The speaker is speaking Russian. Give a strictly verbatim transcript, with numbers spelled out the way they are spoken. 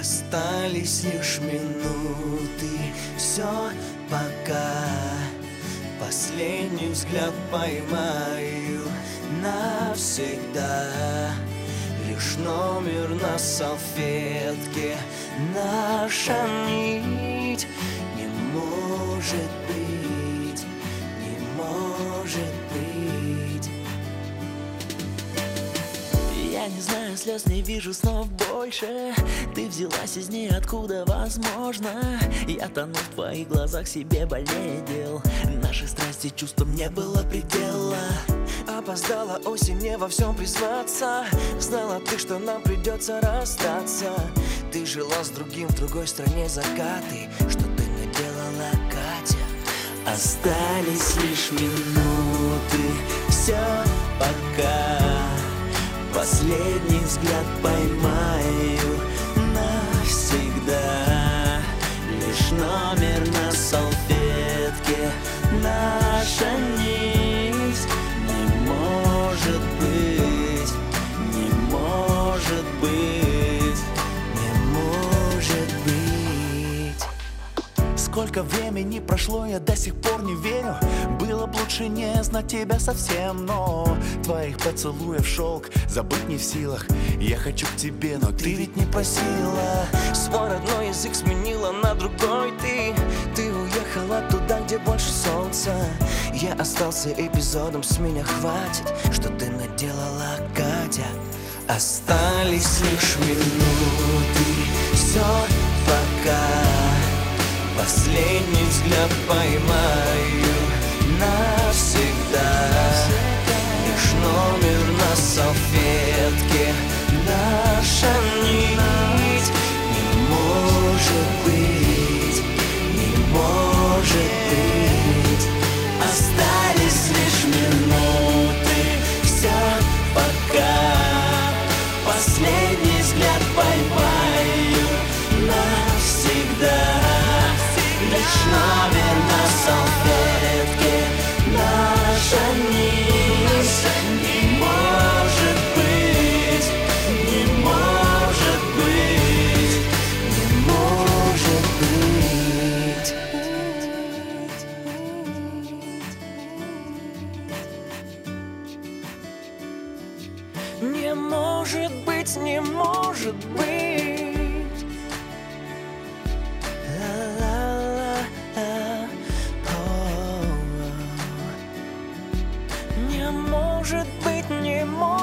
Остались лишь минуты, все пока. Последний взгляд поймаю навсегда. Лишь номер на салфетке, наша нить. Не может быть, не может быть. Я не знаю, слез не вижу, снов больше. Ты взялась из ниоткуда, возможно. Я тону в твоих глазах, себе более дел. Нашей страсти чувствам не было предела. Опоздала осень, мне во всем признаться. Знала ты, что нам придется расстаться. Ты жила с другим в другой стране, закаты. Что ты наделала, Катя? Остались лишь минуты, все пока. Последний взгляд поймаю навсегда. Лишь номер на салфетке, наша нить. Не может быть, не может быть, не может быть. Сколько времени прошло, я до сих пор не верю. Было б лучше не знать тебя совсем, но твоих поцелуев шелк забыть не в силах. Я хочу к тебе, но ты ведь не просила. Свой родной язык сменила на другой ты. Ты уехала туда, где больше солнца. Я остался эпизодом, с меня хватит. Что ты наделала, Катя? Остались лишь минуты, все пока. Последний взгляд поймаю навсегда. Лишь номер на салфетке, наша нить. Не может быть, не может быть. Остались лишь минуты, все пока. Последний взгляд поймаю навсегда. Лишь номер на салфетке, наша нить. Не может быть, не может быть, не может быть. Не может быть, не может быть. Не может быть, не может.